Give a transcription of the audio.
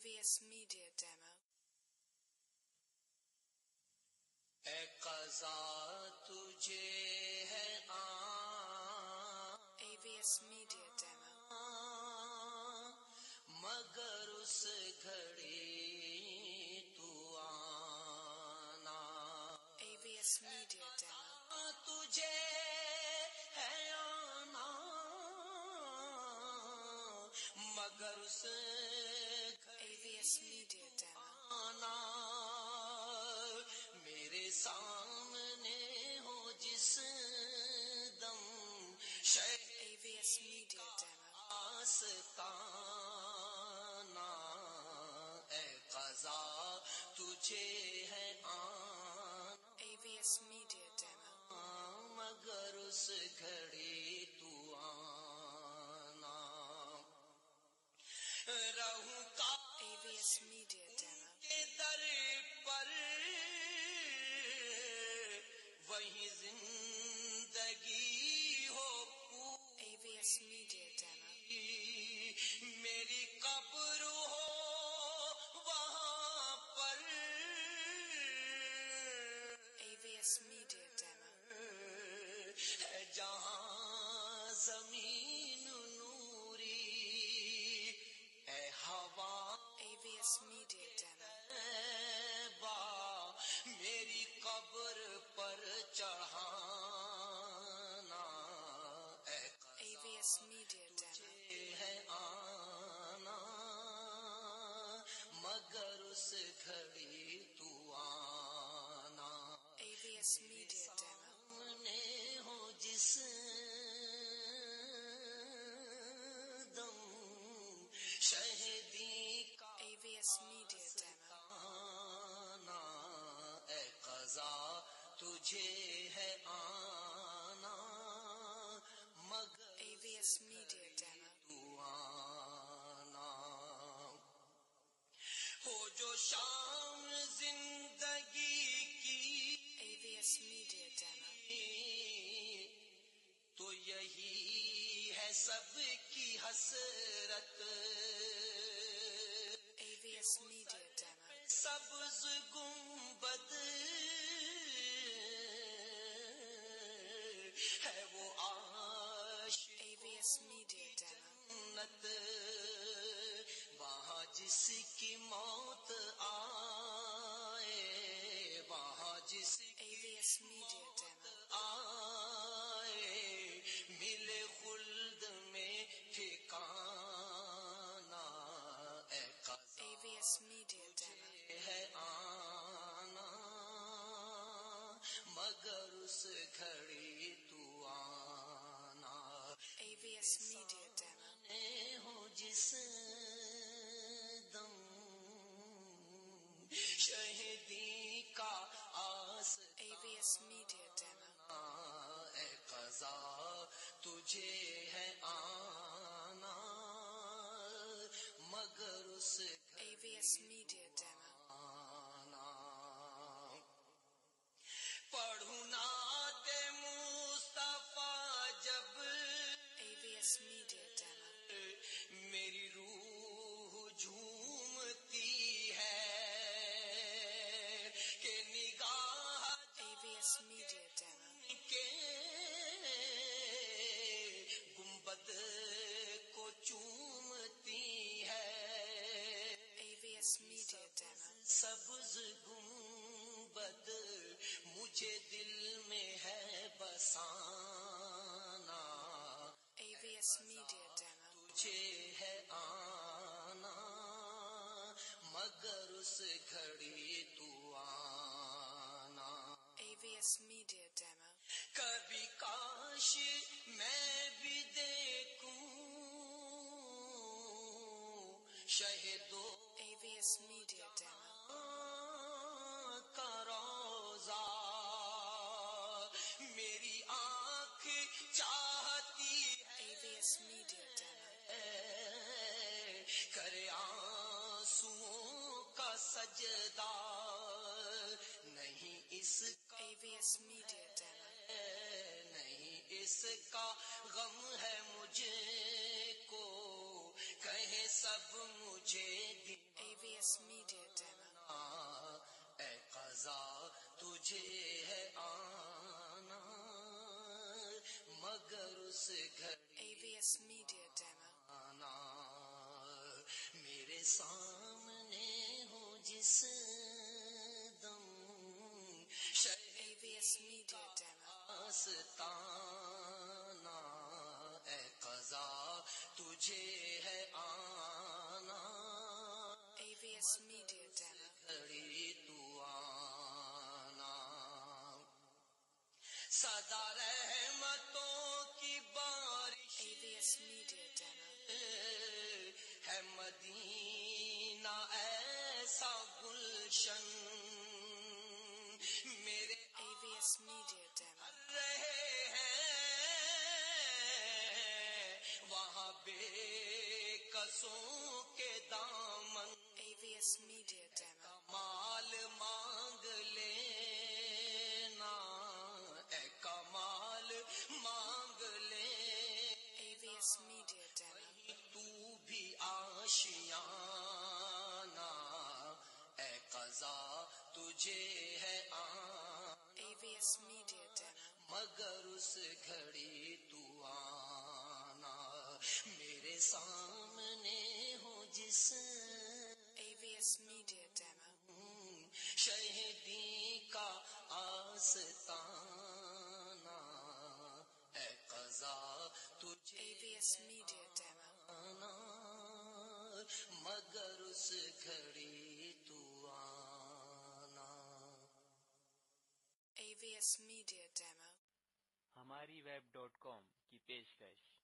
AVS Media Demo. اے قضا تجھے ہے AVS Media Demo. مگر اس گھڑی تو آنا AVS Media Demo. تجھے ہے آنا مگر اس AVS Media Demo. آنا میرے سامنے ہو جس دم AVS Media Demo. آستانہ اے قضا تجھے ہے آنا AVS Media Demo. مگر اس گھڑی تو آنا رہوں کا AVS Media Demo. کے در پر وہی زندگی ہو AVS Media Demo. میری قبر ہو وہاں پر AVS Media Demo. ہے جہاں زمین نوری اے ہوا AVS Media Demo. میری قبر پر چڑھانا اے AVS Media Demo. ہے آنا مگر اس گھڑی تو آنا AVS Media Demo. سامنے ہو جس دم شہدی کا AVS Media Demo. آنا اے قضا تجھے ہے آنا مگر AVS Media Demo. تو آنا ہو جو شام زندگی کی AVS Media Demo. تو یہی ہے سب کی حسرت AVS Media Demo. سبز گنبد ہے وہ عاشق AVS Media Demo. جنت وہاں جس کی موت آئے وہاں جس AVS Media Demo. آئے ملے خلد میں ٹھکانا اے قضا AVS Media Demo. ہے آنا مگر اس گھڑی تو آنا AVS Media Demo. ہو جس دم شہدی کا آس AVS Media Demo. اے قضا تجھے ہے آنا مگر اس AVS Media Demo. آنا پڑھوں نعت مصطفیٰ جب AVS Media Demo. میری روح جھومتی ہے کہ نگاہ AVS Media Demo. کے گنبد کو چومتی ہے AVS Media Demo. سبز گنبد مجھے دل میں ہے بسانا AVS Media Demo. تجھے ہے آنا مگر اس گھڑی تو آنا AVS Media Demo. کبھی کاش میں بھی دیکھوں شہدو AVS Media Demo. کا روزہ میری آنکھ چاہتی AVS Media Demo. ہے کرے آنسوؤں کا سجدہ نہیں اس کا AVS Media Demo. نہیں اس کا غم ہے مجھے کو کہے سب مجھے Media Demo. آنا میرے سامنے ہو جس دم AVS Media Demo. آستانہ اے قضا تجھے ہے آنا AVS Media Demo. گھڑی تو آنا صدا رحمتوں کی بارش AVS Media Demo. ہے مدینہ ایسا گلشن میرے AVS Media Demo. رہے ہیں وہاں بے کسوں کے دامن AVS Media Demo. مال مانگ لینا اے کمال مانگ لے AVS Media Demo. تو بھی آشیانہ اے قضا تجھے ہے آنا AVS Media Demo. مگر اس گھڑی تو آنا میرے سامنے ہو جس AVS Media Demo. شہیدی کا آستانہ اے قضا تجھے AVS Media Demo. آنا مگر اس گھڑی تو آنا AVS Media Demo. ہماری web.com کی پیشکش